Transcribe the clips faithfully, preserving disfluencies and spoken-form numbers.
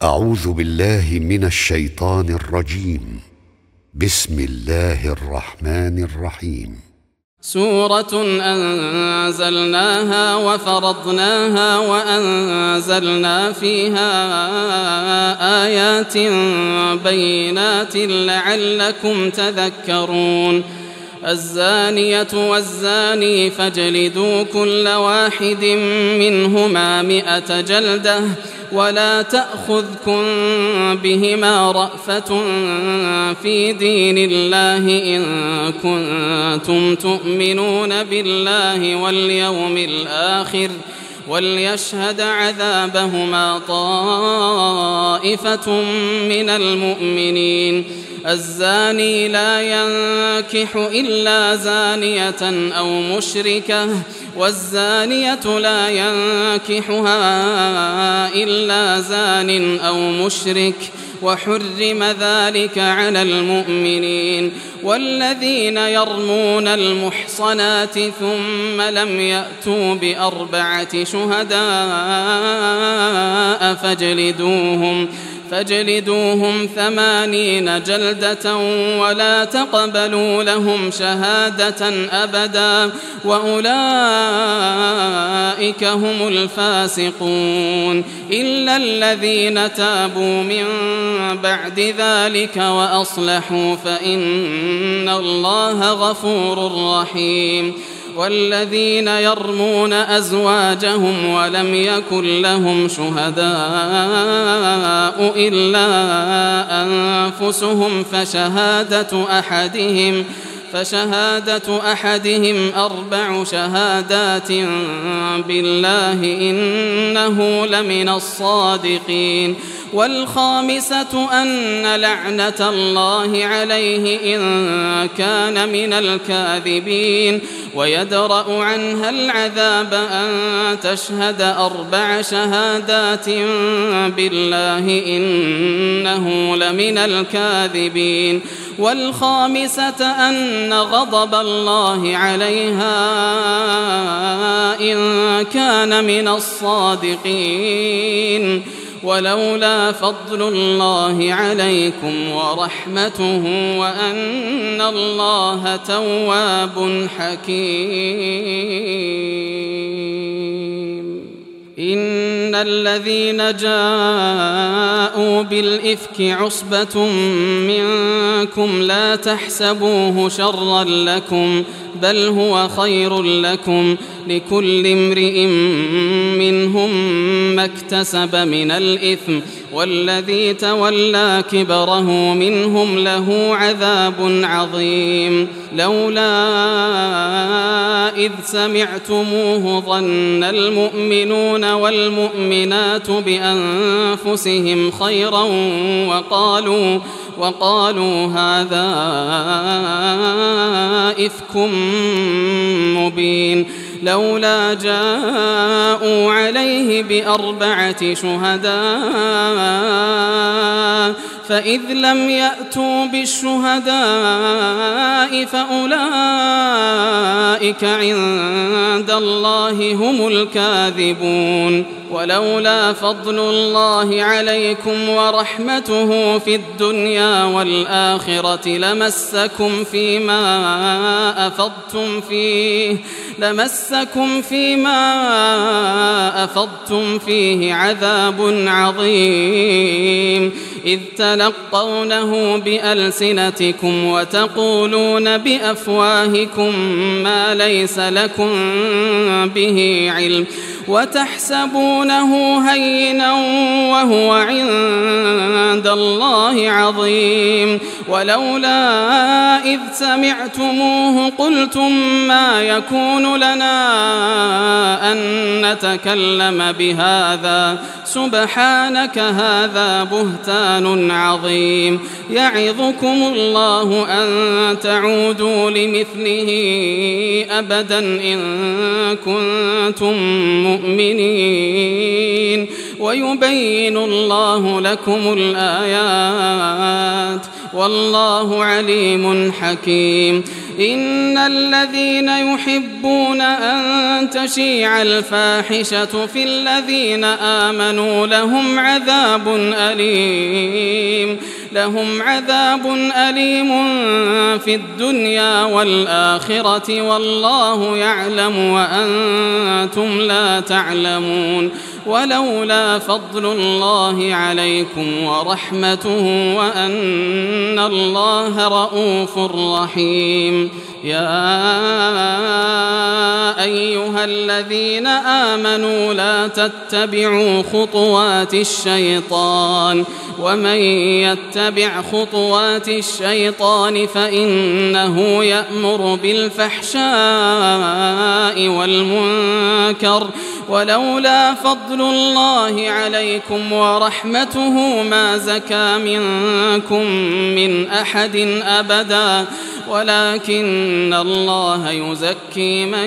أعوذ بالله من الشيطان الرجيم. بسم الله الرحمن الرحيم. سورة أنزلناها وفرضناها وأنزلنا فيها آيات بينات لعلكم تذكرون. الزانية والزاني فاجلدوا كل واحد منهما مئة جلدة ولا تأخذكم بهما رأفة في دين الله إن كنتم تؤمنون بالله واليوم الآخر وليشهد عذابهما طائفة من المؤمنين. الزاني لا ينكح إلا زانية أو مشركة والزانية لا ينكحها إلا زان أو مشرك وحرم ذلك على المؤمنين. والذين يرمون المحصنات ثم لم يأتوا بأربعة شهداء فاجلدوهم فاجلدوهم ثمانين جلدة ولا تقبلوا لهم شهادة أبدا وأولئك هم الفاسقون إلا الذين تابوا من بعد ذلك وأصلحوا فإن الله غفور رحيم. والذين يرمون أزواجهم ولم يكن لهم شهداء إلا أنفسهم فشهادة أحدهم فشهادة أحدهم أربع شهادات بالله إنه لمن الصادقين. والخامسة أن لعنة الله عليه إن كان من الكاذبين ويدرأ عنها العذاب أن تشهد أربع شهادات بالله إنه لمن الكاذبين. والخامسة أن غضب الله عليها إن كان من الصادقين. ولولا فضل الله عليكم ورحمته وأن الله تواب حكيم. إن الذين جاءوا بالإفك عصبة منكم لا تحسبوه شرا لكم بل هو خير لكم لكل امرئ منهم ما اكتسب من الإثم والذي تولى كبره منهم له عذاب عظيم. لولا إذ سمعتموه ظن المؤمنون والمؤمنات بأنفسهم خيرا وقالوا وقالوا هذا إفك مبين. لولا جاءوا عليه بأربعة شهداء فإذ لم يأتوا بالشهداء فأولئك عند الله هم الكاذبون. ولولا فضل الله عليكم ورحمته في الدنيا والآخرة لمسكم فيما أفضتم فيه لمسكم فيما أفضتم فيه عذاب عظيم إذ تلقونه بألسنتكم وتقولون بأفواهكم ما ليس لكم به علم وتحسبونه هينا وهو عند الله عظيم. ولولا إذ سمعتموه قلتم ما يكون لنا أن نتكلم بهذا سبحانك هذا بهتان عظيم. يعظكم الله أن تعودوا لمثله أبدا إن كنتم مؤمنين ويبين الله لكم الآيات والله عليم حكيم. إن الذين يحبون أن تشيع الفاحشة في الذين آمنوا لهم عذاب أليم لهم عذاب أليم في الدنيا والآخرة والله يعلم وأنتم لا تعلمون. ولولا فضل الله عليكم ورحمته وأن الله رؤوف رحيم. يا أيها الذين آمنوا لا تتبعوا خطوات الشيطان ومن يتبع خطوات الشيطان فإنه يأمر بالفحشاء والمنكر ولولا فضل الله عليكم ورحمته ما زكى منكم من أحد أبدا ولكن الله يزكي من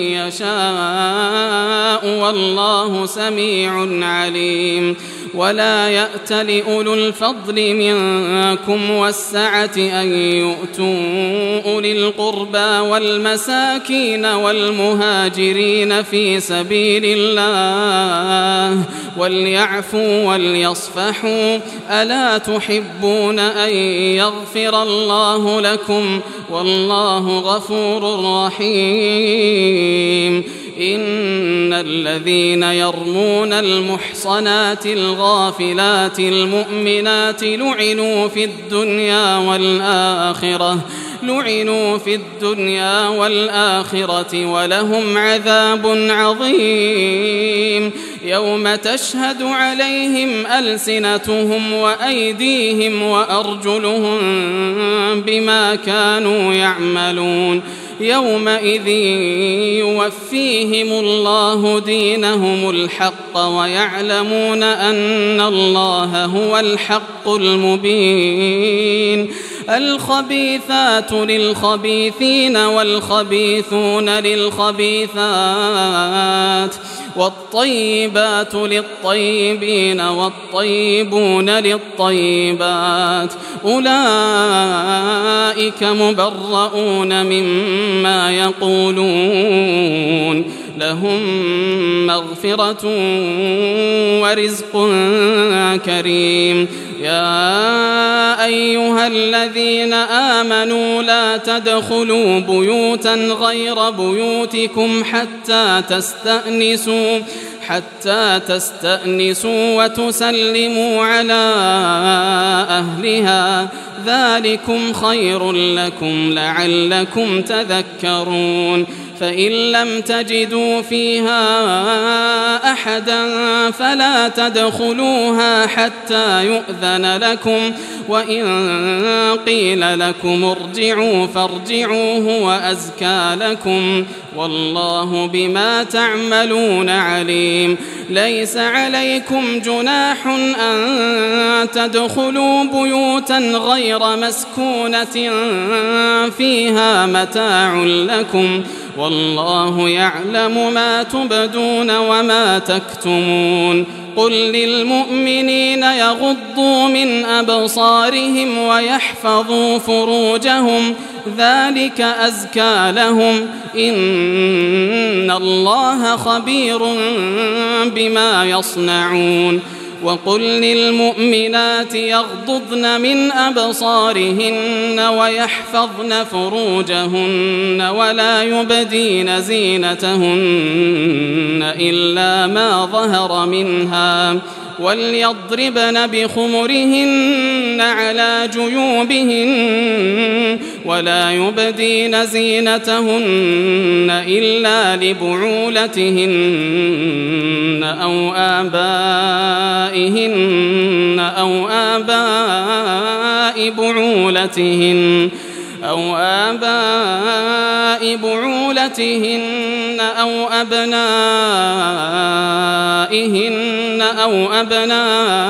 يشاء والله سميع عليم. ولا يأتل أولو الفضل منكم والسعة أن يؤتوا أولي القربى والمساكين والمهاجرين في سبيل الله وليعفوا وليصفحوا ألا تحبون أن يغفر الله لكم والله غفور رحيم. إن الذين يرمون المحصنات الغافلات المؤمنات لعنوا في الدنيا والآخرة لعنوا في الدنيا والآخرة ولهم عذاب عظيم. يوم تشهد عليهم ألسنتهم وأيديهم وأرجلهم بما كانوا يعملون. يومئذ يوفيهم الله دينهم الحق ويعلمون أن الله هو الحق المبين. الخبيثات للخبيثين والخبيثون للخبيثات والطيبات للطيبين والطيبون للطيبات أولئك مبرؤون مما يقولون لهم مغفرة ورزق كريم. يا أيها الذين آمنوا لا تدخلوا بيوتا غير بيوتكم حتى تستأنسوا حتى تستأنسوا وتسلموا على أهلها ذلكم خير لكم لعلكم تذكرون. فإن لم تجدوا فيها أحدا فلا تدخلوها حتى يؤذن لكم وإن قيل لكم ارجعوا فارجعوا هو أزكى لكم والله بما تعملون عليم. ليس عليكم جناح أن تدخلوا بيوتا غير مسكونة فيها متاع لكم والله يعلم ما تبدون وما تكتمون. قل للمؤمنين يغضوا من أبصارهم ويحفظوا فروجهم ذلك أزكى لهم إن الله خبير بما يصنعون. وقل للمؤمنات يغضضن من أبصارهن ويحفظن فروجهن ولا يبدين زينتهن إلا ما ظهر منها وليضربن بخمرهن على جيوبهن ولا يبدين زينتهن إلا لبعولتهن أو آبائهن أو آباء بعولتهن أو آباء بعولتهن أو أبنائهن أو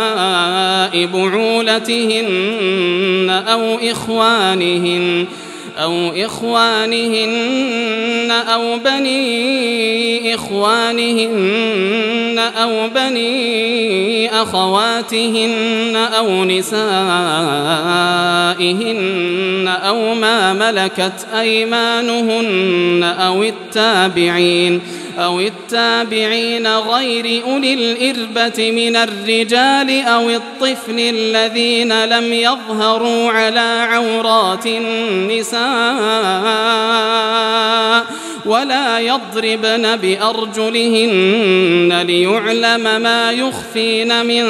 أبناء بعولتهن أو إخوانهن أو إخوانهن أو بني إخوانهن أو بني أخواتهن أو نسائهن أو ما ملكت أيمانهن أو التابعين أو التابعين غير أولي الإربة من الرجال أو الطفل الذين لم يظهروا على عورات النساء ولا يضربن بأرجلهن ليعلم ما يخفين من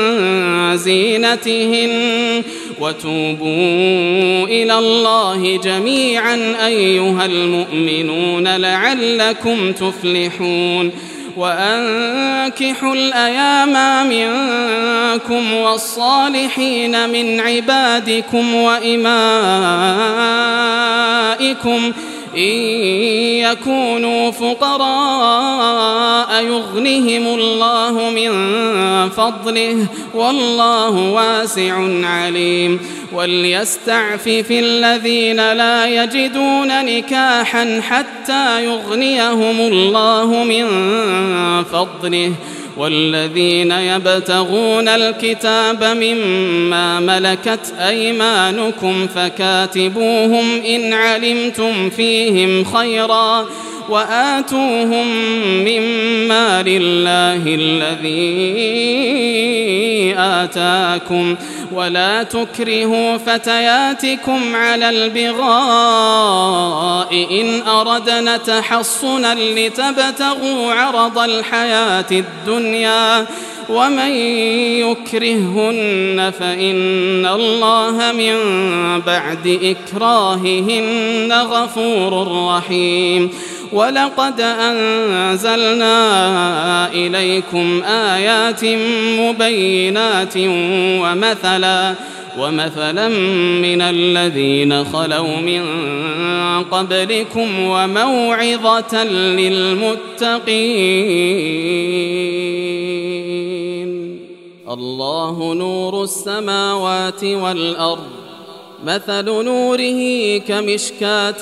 زينتهن وتوبوا إلى الله جميعا أيها المؤمنون لعلكم تفلحون وأنكحوا الأيام منكم والصالحين من عبادكم وإمائكم إن يكونوا فقراء يغنهم الله من فضله والله واسع عليم وليستعفف الذين لا يجدون نكاحا حتى يغنيهم الله من فضله والذين يبتغون الكتاب مما ملكت أيمانكم فكاتبوهم إن علمتم فيهم خيرا وآتوهم مما لله الذي آتاكم ولا تكرهوا فتياتكم على البغاء إن أردنا تحصنا لتبتغوا عرض الحياة الدنيا ومن يكرههن فإن الله من بعد إكراههن غفور رحيم ولقد أنزلنا إليكم آيات مبينات ومثلا ومثلا من الذين خلوا من قبلكم وموعظة للمتقين الله نور السماوات والأرض مثل نوره كمشكاة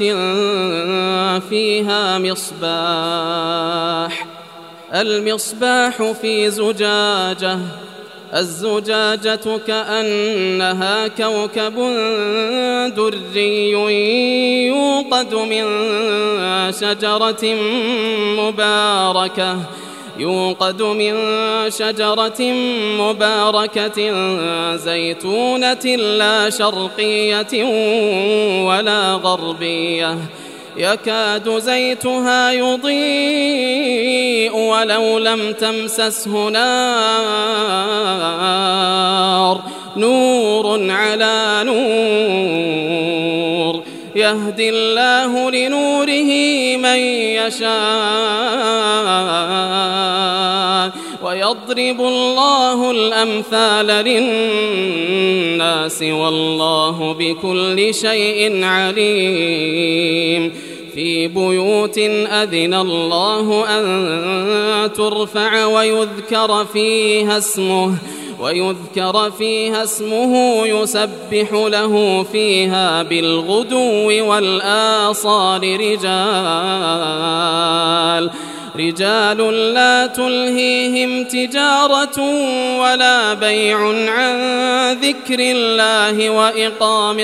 فيها مصباح المصباح في زجاجة الزجاجة كأنها كوكب دري يوقد من شجرة مباركة يوقد من شجرة مباركة زيتونة لا شرقية ولا غربية يكاد زيتها يضيء ولو لم تمسسه نار نور على نور يهدي الله لنوره من يشاء ويضرب الله الأمثال للناس والله بكل شيء عليم في بيوت أذن الله أن ترفع ويذكر فيها اسمه ويذكر فيها اسمه يسبح له فيها بالغدو والآصال رجال رجال لا تلهيهم تجارة ولا بيع عن ذكر الله وإقام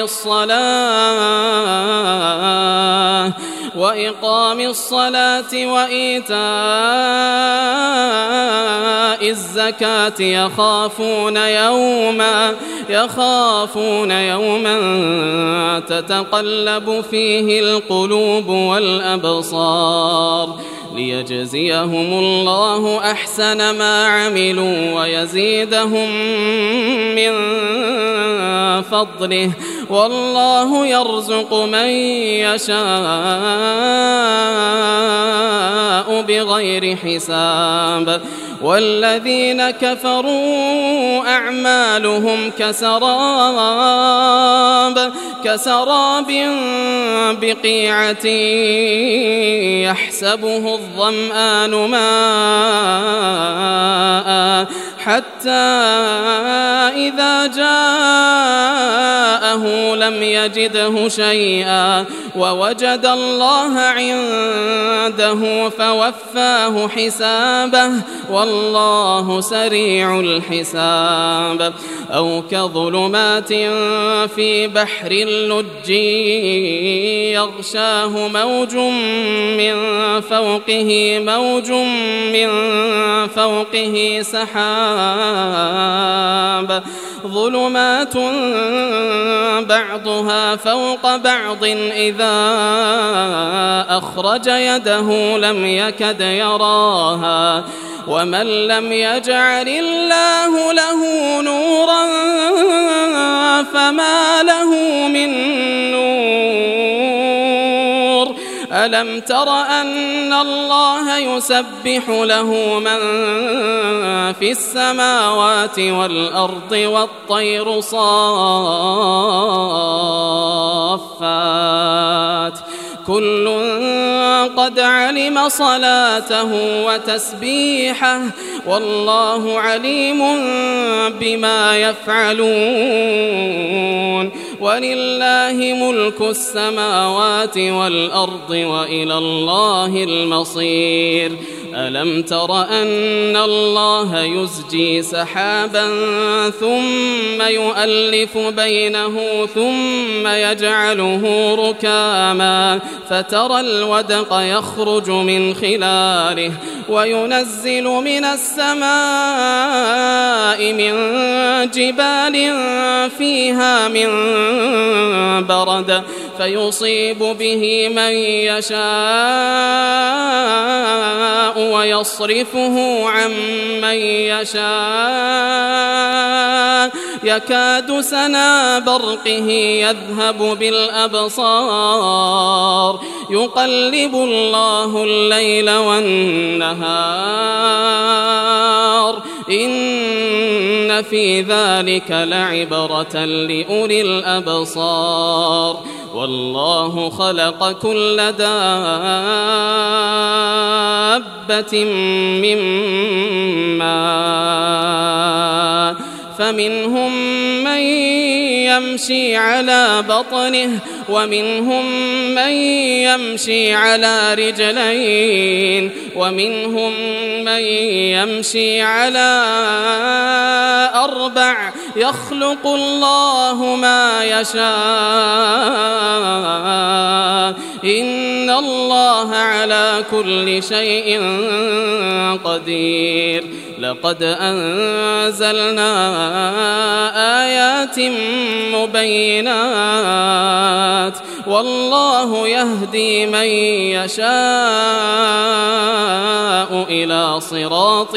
الصلاة وإقام الصلاة وإيتاء الزكاة يخافون يوما يخافون يوما تتقلب فيه القلوب والأبصار ليجزيهم الله أحسن ما عملوا ويزيدهم من فضله والله يرزق من يشاء بغير حساب والذين كفروا أعمالهم كسراب كسراب بقيعة يحسبه الظمآن ماء حتى إذا جاءه لم يجده شيئا ووجد الله عنده فوفاه حسابه والله سريع الحساب. أو كظلمات في بحر اللج يغشاه موج من فوقه موج من فوقه سحاب ظلمات بعضها فوق بعض إذا أخرج يده لم يكد يراها ومن لم يجعل الله له نورا فما له من نور. ألم تر أن الله يسبح له من في السماوات والأرض والطير صافات كل قد علم صلاته وتسبيحه والله عليم بما يفعلون. ولله ملك السماوات والأرض وإلى الله المصير. ألم تر أن الله يزجي سحابا ثم يؤلف بينه ثم يجعله ركاما فترى الودق يخرج من خلاله وينزل من السماء من جبال فيها من برد فيصيب به من يشاء ويصرفه عن من يشاء يكاد سنا برقه يذهب بالأبصار يقلب الله الليل والنهار إن في ذلك لعبرة لأولي الأبصار. والله خلق كل دابة من ماء فمنهم من يمشي على بطنه ومنهم من يمشي على رجلين ومنهم من يمشي على أربع يخلق الله ما يشاء إن الله على كل شيء قدير. لقد أنزلنا آيات مبينات والله يهدي من يشاء إلى صراط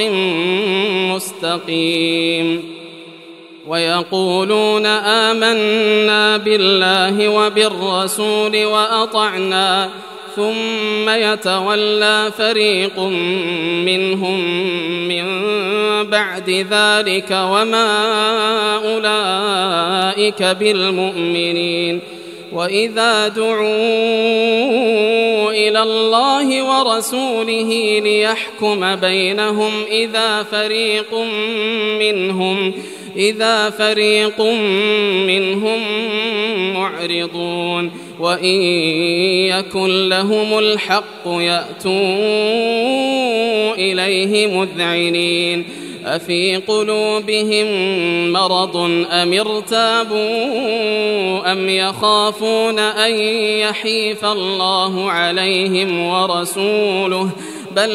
مستقيم. ويقولون آمنا بالله وبالرسول وأطعنا ثم يتولى فريق منهم من بعد ذلك وما أولئك بالمؤمنين. وإذا دعوا إلى الله ورسوله ليحكم بينهم إذا فريق منهم إذا فريق منهم معرضون وإن يكن لهم الحق يأتوا إليه مذعنين. أفي قلوبهم مرض أم ارتابوا أم يخافون أن يحيف الله عليهم ورسوله بل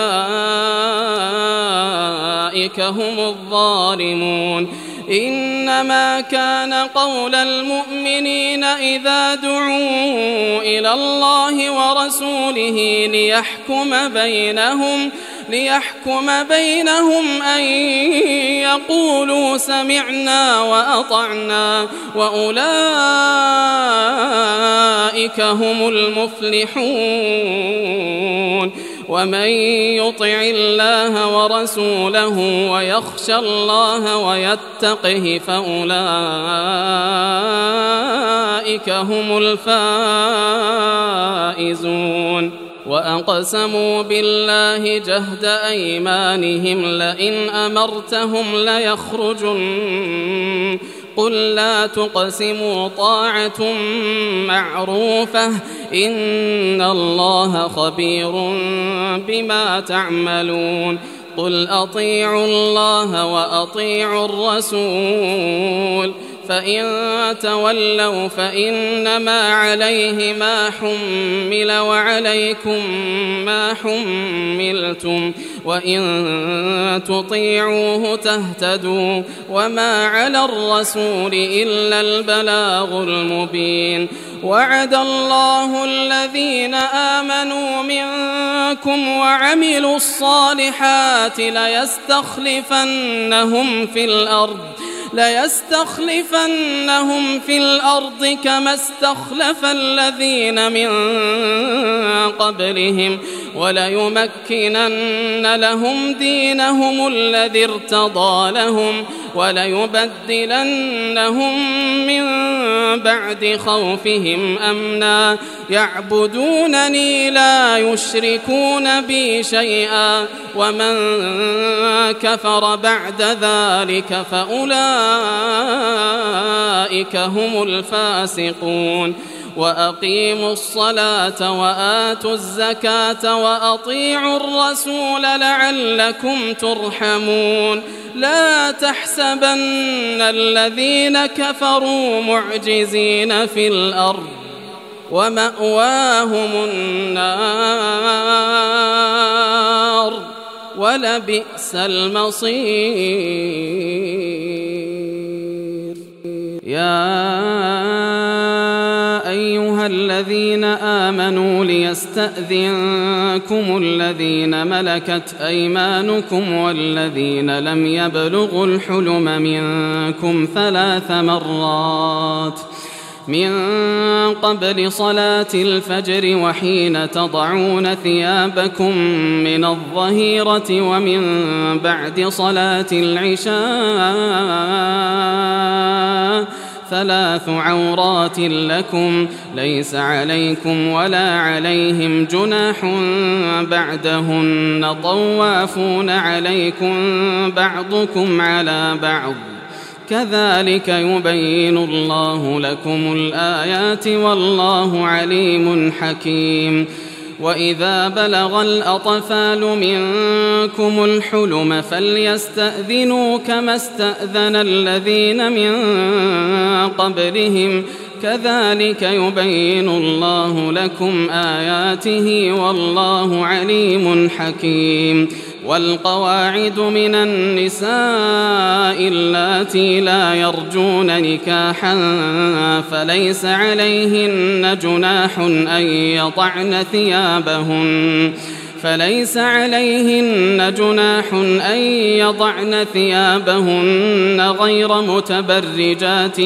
أولئك هم الظالمون. إنما كان قول المؤمنين إذا دعوا إلى الله ورسوله ليحكم بينهم ليحكم بينهم أن يقولوا سمعنا وأطعنا وأولئك هم المفلحون. ومن يطع الله ورسوله ويخشى الله ويتقه فأولئك هم الفائزون. وأقسموا بالله جهد أيمانهم لئن أمرتهم ليخرجن قل لا تقسموا طاعة معروفة إن الله خبير بما تعملون قل أطيعوا الله وأطيعوا الرسول فإن تولوا فإنما عليه ما حمل وعليكم ما حملتم وإن تطيعوه تهتدوا وما على الرسول إلا البلاغ المبين وعد الله الذين آمنوا منكم وعملوا الصالحات ليستخلفنهم في الأرض ليستخلفنهم في الأرض كما استخلف الذين من قبلهم وليمكنن لهم دينهم الذي ارتضى لهم وليبدلنهم من بعد خوفهم أمنا يعبدونني لا يشركون بي شيئا ومن كفر بعد ذلك فأولئك هم الفاسقون وأقيموا الصلاة وآتوا الزكاة وأطيعوا الرسول لعلكم ترحمون لا تحسبن الذين كفروا معجزين في الأرض ومأواهم النار ولبئس المصير يا أيها الذين آمنوا ليستأذنكم الذين ملكت أيمانكم والذين لم يبلغوا الحلم منكم ثلاث مرات من قبل صلاة الفجر وحين تضعون ثيابكم من الظهيرة ومن بعد صلاة العشاء ثلاث عورات لكم ليس عليكم ولا عليهم جناح بعدهن طوافون عليكم بعضكم على بعض كذلك يبين الله لكم الآيات والله عليم حكيم وإذا بلغ الأطفال منكم الحلم فليستأذنوا كما استأذن الذين من قبلهم كذلك يبين الله لكم آياته والله عليم حكيم والقواعد من النساء اللاتي لا يرجون نكاحا فليس عليهن جناح أن يضعن ثيابهن فليس عليهن جناح أن يضعن ثيابهن غير متبرجات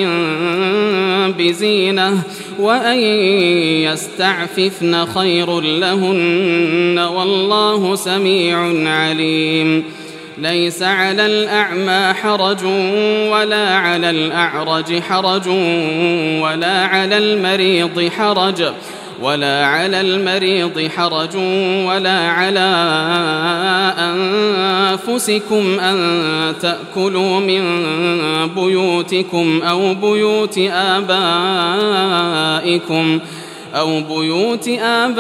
بزينة وأن يستعففن خير لهن والله سميع عليم ليس على الأعمى حرج ولا على الأعرج حرج ولا على المريض حرج ولا على المريض حرج ولا على أنفسكم أن تأكلوا من بيوتكم أو بيوت آبائكم أو بيوت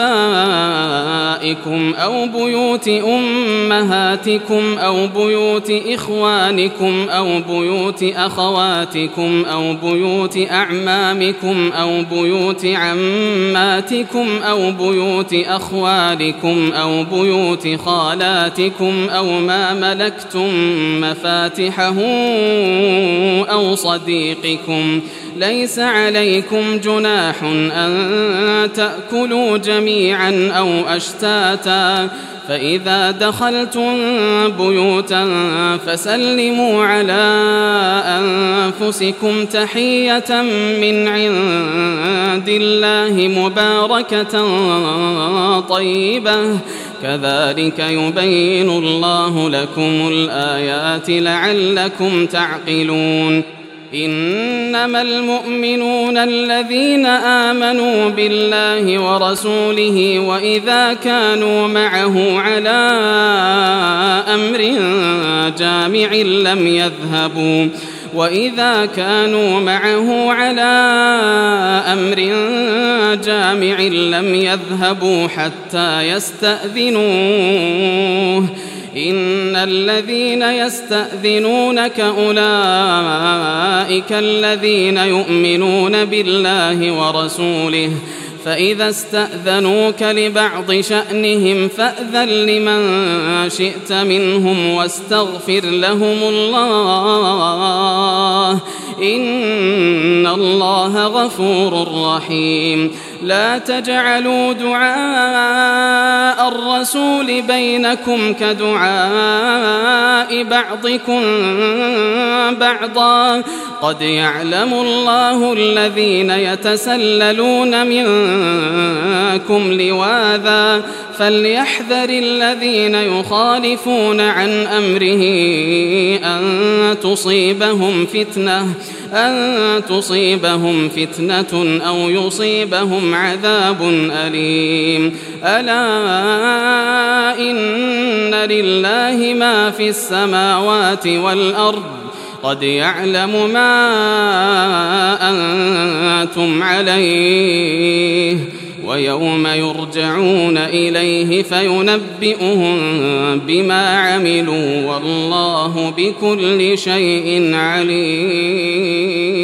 آبائكم أو بيوت أمهاتكم أو بيوت إخوانكم أو بيوت أخواتكم أو بيوت أعمامكم أو بيوت عماتكم أو بيوت أخوالكم أو بيوت خالاتكم أو ما ملكتم مفاتحه أو صديقكم ليس عليكم جناح أن تأكلوا جميعا أو أشتاتا فإذا دخلتم بيوتا فسلموا على أنفسكم تحية من عند الله مباركة طيبة كذلك يبين الله لكم الآيات لعلكم تعقلون إنما المؤمنون الذين آمنوا بالله ورسوله وإذا كانوا معه على أمر جامع لم يذهبوا وإذا كانوا معه على أمر جامع لم يذهبوا حتى يستأذنوه إن الذين يستأذنونك أولئك الذين يؤمنون بالله ورسوله فإذا استأذنوك لبعض شأنهم فأذن لمن شئت منهم واستغفر لهم الله إن الله غفور رحيم. لا تجعلوا دعاء الرسول بينكم كدعاء بعضكم بعضا قد يعلم الله الذين يتسللون منكم لواذا فليحذر الذين يخالفون عن أمره أن تصيبهم فتنة أن تصيبهم فتنة أو يصيبهم عذاب أليم. ألا إن لله ما في السماوات والأرض قد يعلم ما أنتم عليه ويوم يرجعون إليه فينبئهم بما عملوا والله بكل شيء عليم.